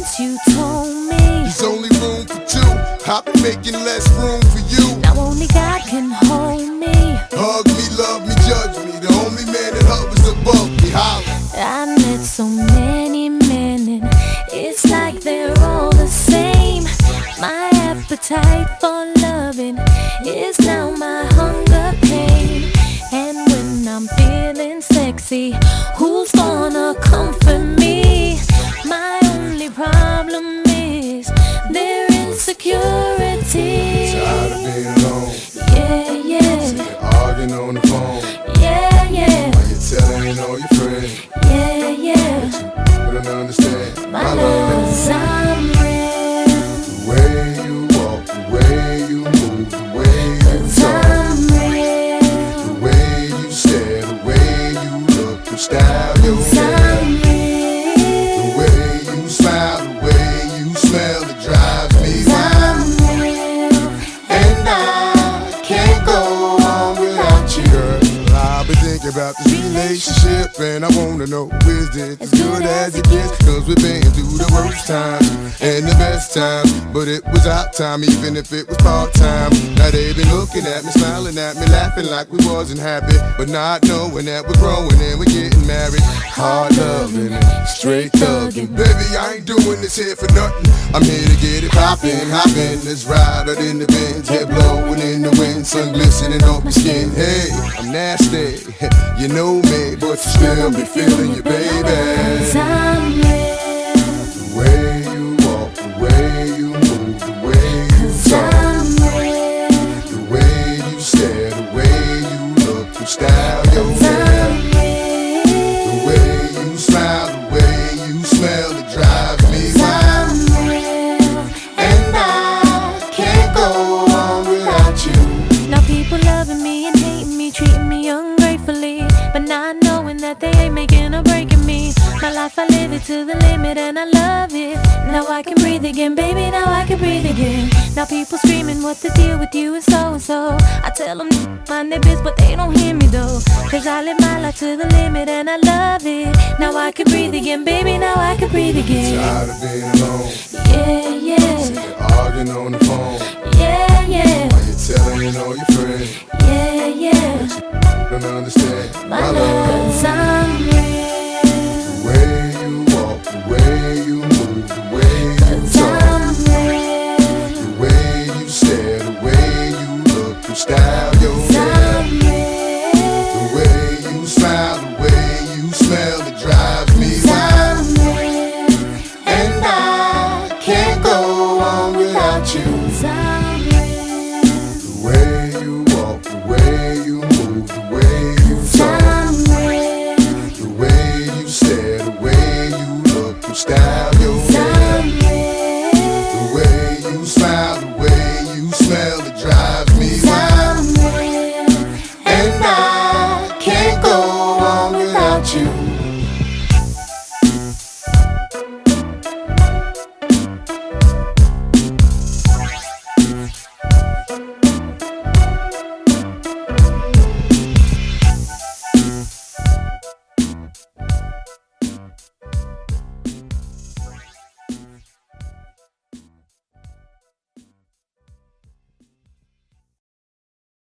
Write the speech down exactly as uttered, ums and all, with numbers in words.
since you told me there's only room for two. I've been making less room for you. now only God can hold me. Hug me, love me, judge me. The only man that hovers above me. Holla. I met so many men and it's like they're all the same. My appetite for loving is now my hunger pain. And when I'm feeling sexy, who's gonna comfort me? My only problem is their insecurity. Tired of being alone. Yeah, yeah, Arguing on the phone. yeah, yeah, Why you telling all your friends? yeah, yeah. But I don't understand. My love is I'm real. The way you walk, the way you move, the way you talk, I'm real. the way you stare, the way you look, the style you wear, I'm the real. way you smile, the way you smell, it drives me wild. I'm real. And I can't go on without you, girl. I've been thinking about this relationship, and I wanna know, is it as good as it gets? Cause we've been through the worst times and the best times, but it was our time, even if it was part-time. Now they been looking at me, smiling at me, laughing like we wasn't happy, but not knowing that we're growing and we're getting married. Hard loving and straight thugging. Baby, I ain't doing this here for nothing. I'm here to get it poppin', hoppin'. Let's ride out in the Benz, head blowing in the wind, sun glistening off my skin. Hey, I'm nasty, you know me, but you still be feeling you, baby. I'm real. The way you walk, the way you move, the way you talk, I'm real. the way you stare, the way you look, the style you wear, I'm real. the way you smile, the way you smell, it drives me wild. I'm real. And I can't go on without you. Now people loving me and hating me, treating me ungratefully, but not knowing that they ain't making or breaking me. My life, I live it to the limit and I love it. Now I can breathe again, baby, now I can breathe again. Now people screaming what the deal with you is so and so. I tell them mind their biz, but they don't hear me though. Cause I live my life to the limit and I love it. Now I can breathe again, baby, now I can breathe again. Tired of being alone. Yeah, yeah, Sick of arguing on the phone. yeah, yeah, Why you telling all your friends? yeah, yeah. Don't understand. My love's on